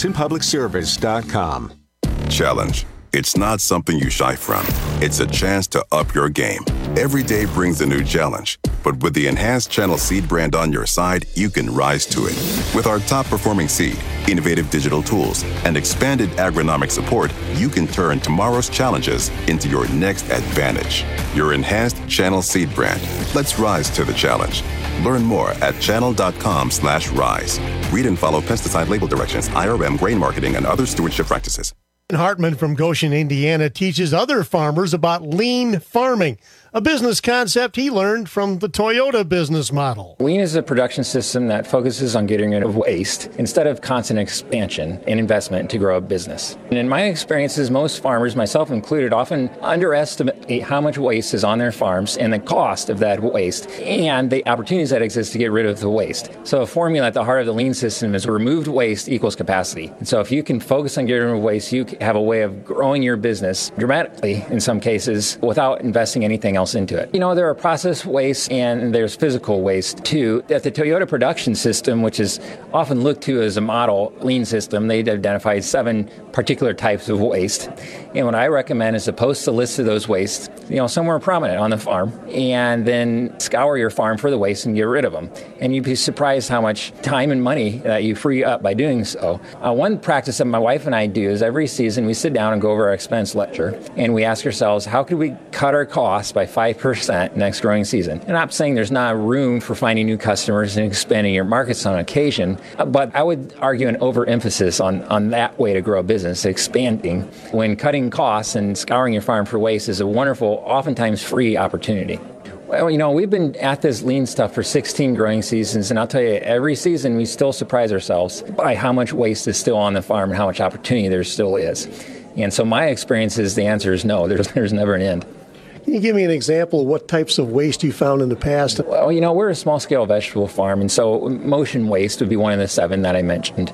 WisconsinPublicService.com. Challenge. It's not something you shy from. It's a chance to up your game. Every day brings a new challenge. But with the enhanced Channel Seed brand on your side, you can rise to it. With our top-performing seed, innovative digital tools, and expanded agronomic support, you can turn tomorrow's challenges into your next advantage. Your enhanced Channel Seed brand. Let's rise to the challenge. Learn more at channel.com/rise. Read and follow pesticide label directions, IRM, grain marketing, and other stewardship practices. Hartman from Goshen, Indiana, teaches other farmers about lean farming, a business concept he learned from the Toyota business model. Lean is a production system that focuses on getting rid of waste instead of constant expansion and investment to grow a business. And in my experiences, most farmers, myself included, often underestimate how much waste is on their farms and the cost of that waste and the opportunities that exist to get rid of the waste. So a formula at the heart of the Lean system is removed waste equals capacity. And so if you can focus on getting rid of waste, you have a way of growing your business dramatically in some cases without investing anything else into it. You know, there are process waste and there's physical waste too. At the Toyota production system, which is often looked to as a model Lean system, they identified 7 particular types of waste. And what I recommend is to post a list of those wastes, somewhere prominent on the farm, and then scour your farm for the waste and get rid of them. And you'd be surprised how much time and money that you free up by doing so. One practice that my wife and I do is every season we sit down and go over our expense ledger, and we ask ourselves, how could we cut our costs by 5% next growing season? And I'm saying there's not room for finding new customers and expanding your markets on occasion, but I would argue an overemphasis on that way to grow a business, expanding, when cutting costs and scouring your farm for waste is a wonderful, oftentimes free opportunity. Well, we've been at this lean stuff for 16 growing seasons, and I'll tell you, every season we still surprise ourselves by how much waste is still on the farm and how much opportunity there still is. And so my experience is the answer is no, there's never an end. Can you give me an example of what types of waste you found in the past? Well, we're a small-scale vegetable farm, and so motion waste would be one of the 7 that I mentioned.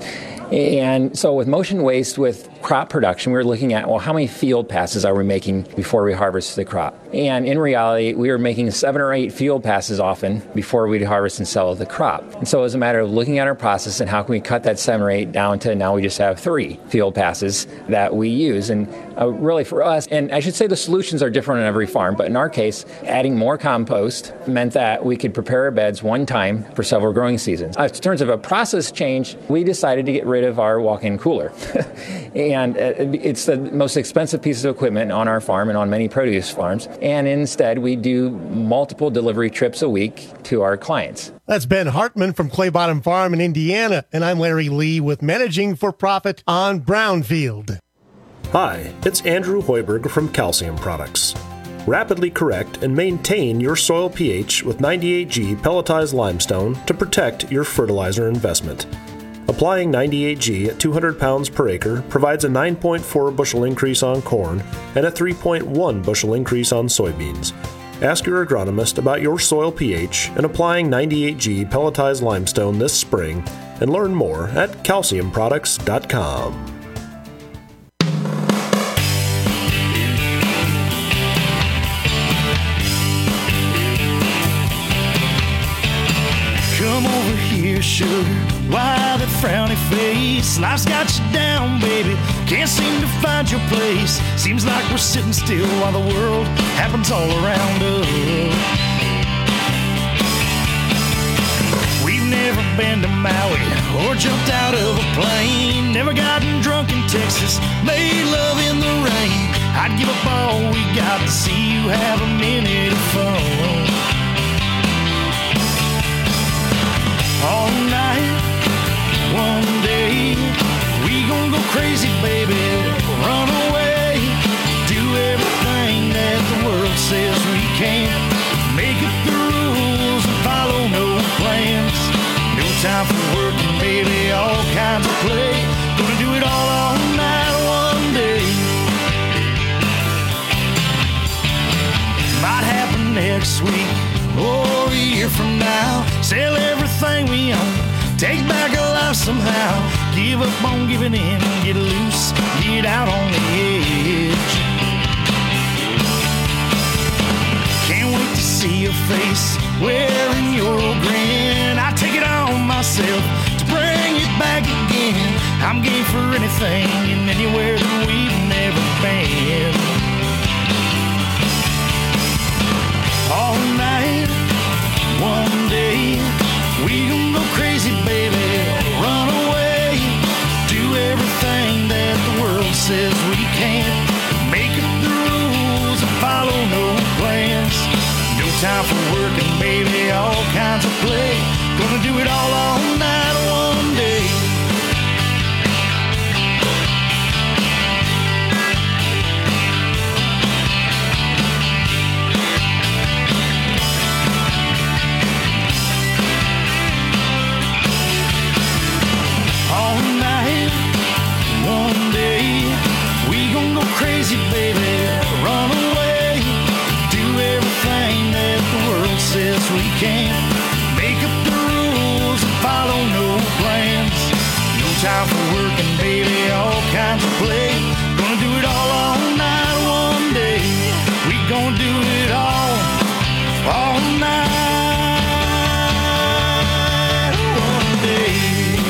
And so with motion waste, with crop production, we're looking at, how many field passes are we making before we harvest the crop? And in reality, we were making 7 or 8 field passes often before we'd harvest and sell the crop. And so it was a matter of looking at our process and how can we cut that 7 or 8 down to now we just have 3 field passes that we use. And really for us, and I should say the solutions are different on every farm, but in our case, adding more compost meant that we could prepare our beds one time for several growing seasons. In terms of a process change, we decided to get rid of our walk-in cooler. And and it's the most expensive piece of equipment on our farm and on many produce farms. And instead, we do multiple delivery trips a week to our clients. That's Ben Hartman from Clay Bottom Farm in Indiana, and I'm Larry Lee with Managing for Profit on Brownfield. Hi, it's Andrew Hoiberg from Calcium Products. Rapidly correct and maintain your soil pH with 98G pelletized limestone to protect your fertilizer investment. Applying 98G at 200 pounds per acre provides a 9.4 bushel increase on corn and a 3.1 bushel increase on soybeans. Ask your agronomist about your soil pH and applying 98G pelletized limestone this spring and learn more at calciumproducts.com. Come over here, sugar, why that frowny face? Life's got you down, baby, can't seem to find your place. Seems like we're sitting still while the world happens all around us. We've never been to Maui or jumped out of a plane, never gotten drunk in Texas, made love in the rain. I'd give up all we got to see you have a minute of fun. All night, one day, we gon' go crazy, baby, run away, do everything that the world says we can't, make up the rules and follow no plans, no time for working, baby, all kinds of play, gonna do it all night, one day, might happen next week, or a year from now, sell everything we own, take back our life somehow, give up on giving in, get loose, get out on the edge. Can't wait to see your face, wearing your old grin, I take it on myself to bring it back again, I'm game for anything and anywhere that we've never been. All night, one day, we gon' go crazy, baby, run away, do everything that the world says we can't, make up the rules and follow no plans, no time for working, baby, all kinds of play, gonna do it all night, one day. Crazy, baby, run away, do everything that the world says we can't, make up the rules and follow no plans, no time for working, baby, all kinds of play, gonna do it all night, one day, we gonna do it all night, one day.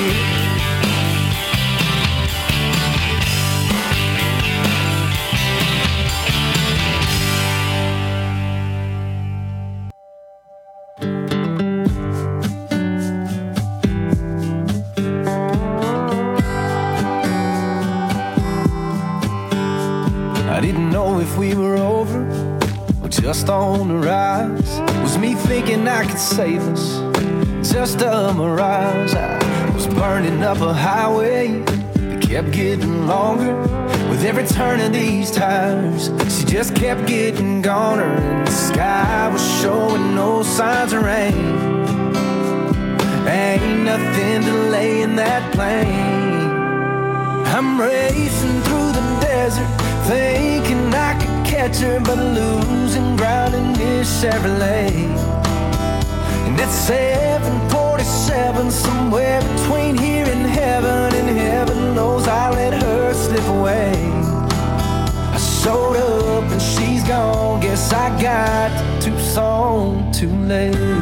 I didn't know if we were over or just on the rise. Was me thinking I could save us, just a mirage. I was burning up a highway that kept getting longer. With every turn of these tires, she just kept getting goner. And the sky was showing no signs of rain. Ain't nothing delaying that plane. I'm racing through the desert, thinking I could catch her, but losing ground in this Chevrolet. And it's 7:47, somewhere between here and heaven knows I let her slip away. I showed up and she's gone, guess I got to Tucson too late.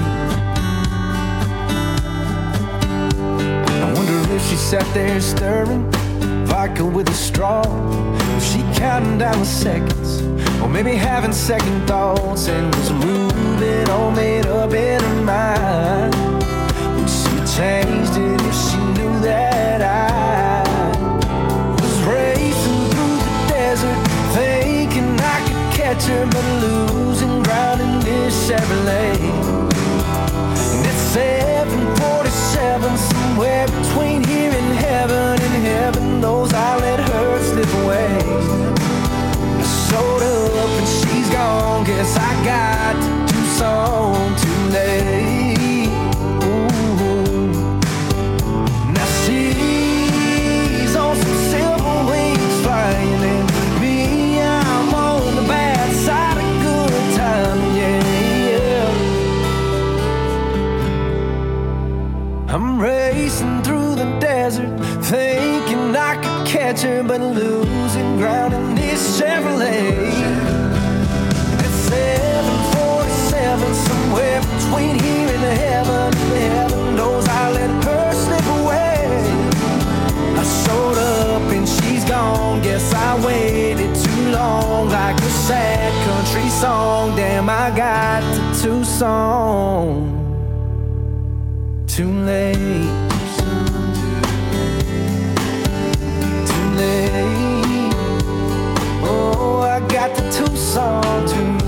I wonder if she sat there stirring vodka with a straw, was she counting down the seconds, or maybe having second thoughts, and was moving all made up in her mind? Would she changed it if she knew that I was racing catcher, but losing ground in this Chevrolet. And it's 747, somewhere between here and heaven knows I let her slip away. I showed up and she's gone, guess I got to Tucson too late. Ooh. Now she's on some silver wings flying, and me, I'm on the bad side of good time, yeah. I'm racing through the desert, thinking I could catch her, but losing ground in this Chevrolet. It's 747, somewhere between here and heaven knows I let her slip away. I showed up and she's gone, guess I waited too long, like a sad country song. Damn, I got to Tucson too late. Oh, I got the Tucson too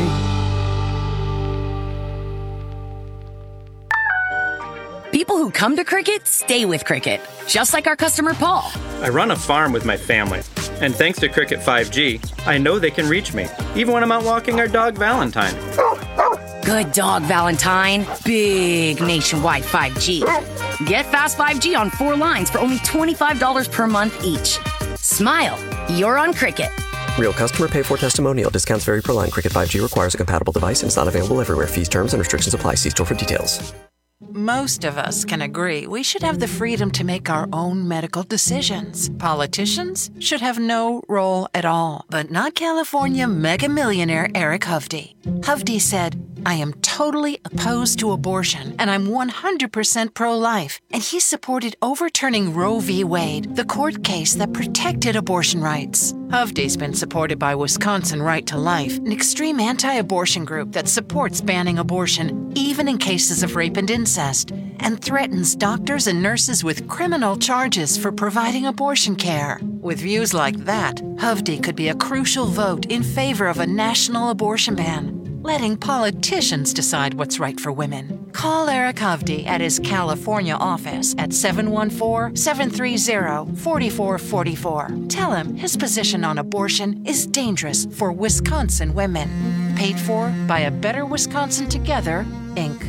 late. People who come to Cricket stay with Cricket, just like our customer Paul. I run a farm with my family, and thanks to Cricket 5G, I know they can reach me, even when I'm out walking our dog Valentine. Good dog, Valentine. Big nationwide 5G. Get fast 5G on 4 lines for only $25 per month each. Smile. You're on Cricket. Real customer pay for testimonial. Discounts vary per line. Cricket 5G requires a compatible device and is not available everywhere. Fees, terms, and restrictions apply. See store for details. Most of us can agree we should have the freedom to make our own medical decisions. Politicians should have no role at all. But not California mega millionaire Eric Hovde. Hovde said, I am totally opposed to abortion, and I'm 100% pro-life. And he supported overturning Roe v. Wade, the court case that protected abortion rights. Hovde's been supported by Wisconsin Right to Life, an extreme anti-abortion group that supports banning abortion, even in cases of rape and incest, and threatens doctors and nurses with criminal charges for providing abortion care. With views like that, Hovde could be a crucial vote in favor of a national abortion ban, letting politicians decide what's right for women. Call Eric Hovde at his California office at 714-730-4444. Tell him his position on abortion is dangerous for Wisconsin women. Paid for by A Better Wisconsin Together, Inc.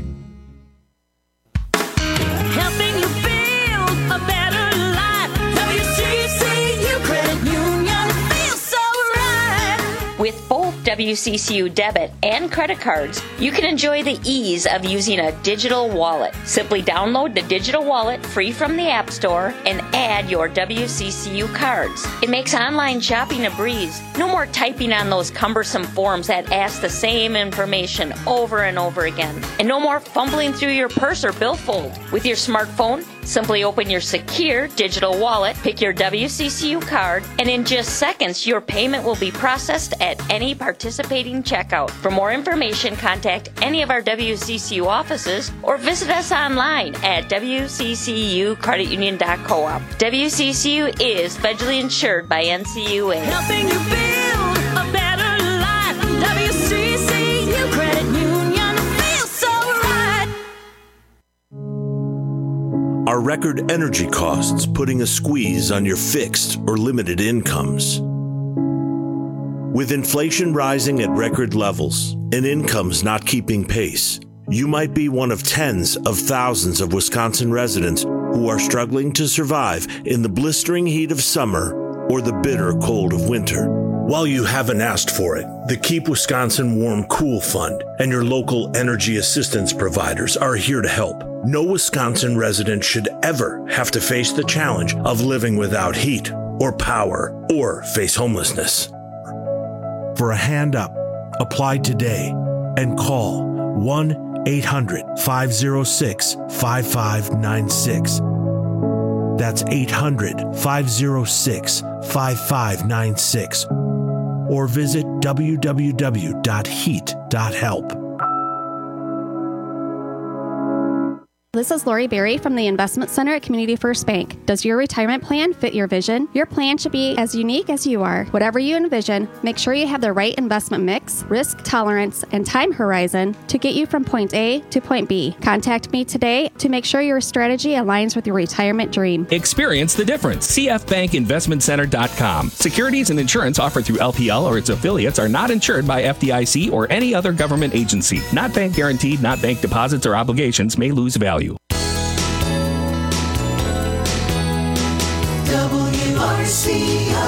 Helping you build a better life. WCCU Credit Union feels so right. With both WCCU debit and credit cards, you can enjoy the ease of using a digital wallet. Simply download the digital wallet free from the App Store and add your WCCU cards. It makes online shopping a breeze. No more typing on those cumbersome forms that ask the same information over and over again. And no more fumbling through your purse or billfold. With your smartphone, simply open your secure digital wallet, pick your WCCU card, and in just seconds, your payment will be processed at any participating checkout. For more information, contact any of our WCCU offices or visit us online at wccucreditunion.coop. WCCU is federally insured by NCUA. Helping you build a better life. WCCU Credit Union feels so right. Are record energy costs putting a squeeze on your fixed or limited incomes? With inflation rising at record levels and incomes not keeping pace, you might be one of tens of thousands of Wisconsin residents who are struggling to survive in the blistering heat of summer or the bitter cold of winter. While you haven't asked for it, the Keep Wisconsin Warm Cool Fund and your local energy assistance providers are here to help. No Wisconsin resident should ever have to face the challenge of living without heat or power or face homelessness. For a hand up, apply today and call 1-800-506-5596. That's 800-506-5596. Or visit www.heat.help. This is Lori Berry from the Investment Center at Community First Bank. Does your retirement plan fit your vision? Your plan should be as unique as you are. Whatever you envision, make sure you have the right investment mix, risk tolerance, and time horizon to get you from point A to point B. Contact me today to make sure your strategy aligns with your retirement dream. Experience the difference. CFBankInvestmentCenter.com. Securities and insurance offered through LPL or its affiliates are not insured by FDIC or any other government agency. Not bank guaranteed, not bank deposits or obligations may lose value. WRCO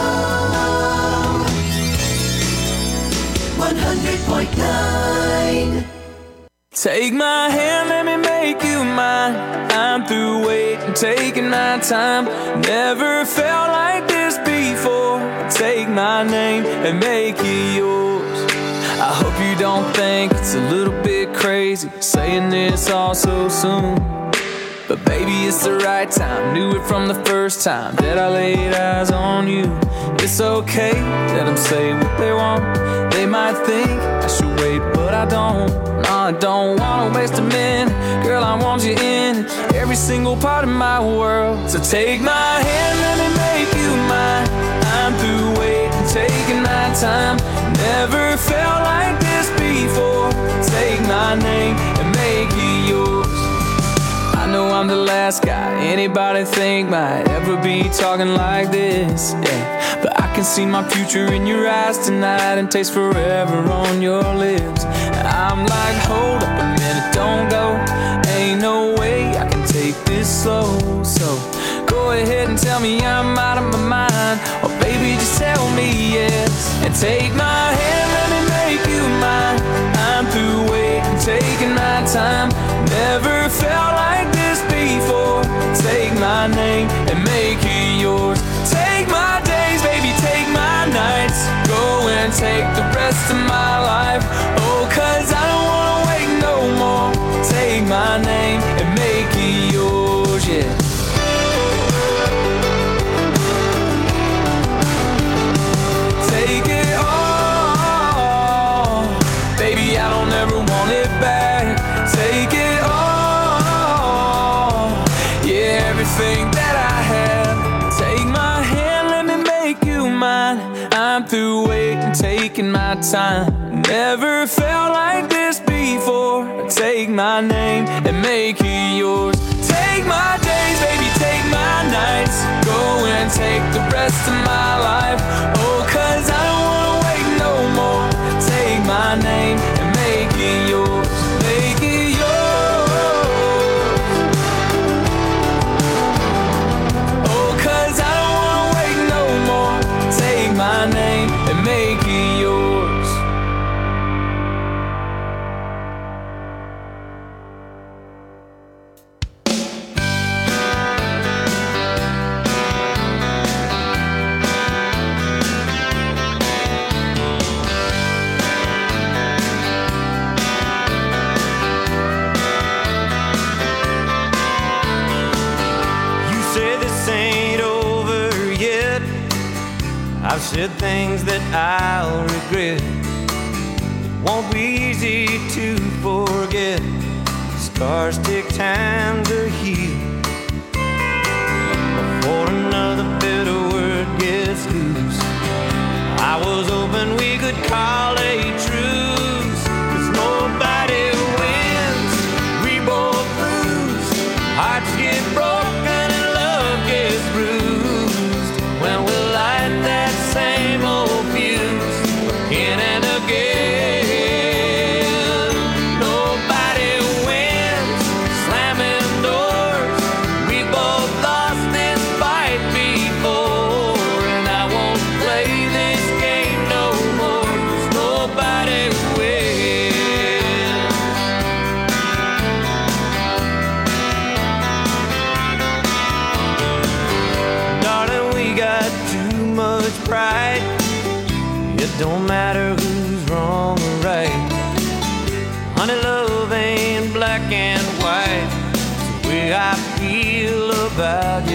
100.9. Take my hand, let me make you mine. I'm through waiting, taking my time. Never felt like this before. Take my name and make it yours. I hope you don't think it's a little bit crazy saying this all so soon. But baby, it's the right time. Knew it from the first time that I laid eyes on you. It's okay, let them say what they want. They might think I should wait, but I don't. No, I don't wanna waste a minute. Girl, I want you in every single part of my world. So take my hand, let me make you mine. I'm through waiting, taking my time. Never felt like this before. Take my name and make it yours. I know I'm the last guy anybody think might ever be talking like this, yeah. But I can see my future in your eyes tonight and taste forever on your lips. I'm like, hold up a minute, don't go. Ain't no way I can take this slow. So go ahead and tell me I'm out of my mind, or baby just tell me yes. And take my hand, let me make you mine. I'm through waiting, taking my time. Never felt like this before. Take my name and make it yours. Take my days, baby, take my nights. Go and take the rest of my life. Oh, 'cause I don't wanna wait no more. Take my name and make it yours, yeah. Take it all, baby, I don't ever want it back. Take it all, yeah, everything that I have. Take my hand, let me make you mine. I'm through waiting, taking my time. Never felt like this before. Take my name and make it yours. Take my days, baby, take my nights. Go and take the rest of my life. Oh, 'cause I don't wanna wait no more. Take my name and make it yours. Make it yours. Oh, 'cause I don't wanna wait no more. Take my name and make it yours. I've said things that I'll regret. It won't be easy to forget. Scars take time to heal before another bitter word gets loose. I was hoping we could call a truce, 'cause nobody wins, we both lose. Hearts get broken and love gets bruised when we light that same old fuse again and again. Nobody wins, slamming doors. We both lost this fight before, and I won't play this game no more, 'cause nobody wins. Darling, we got too much pride. It don't matter who's wrong or right. Honey, love ain't black and white. It's the way I feel about you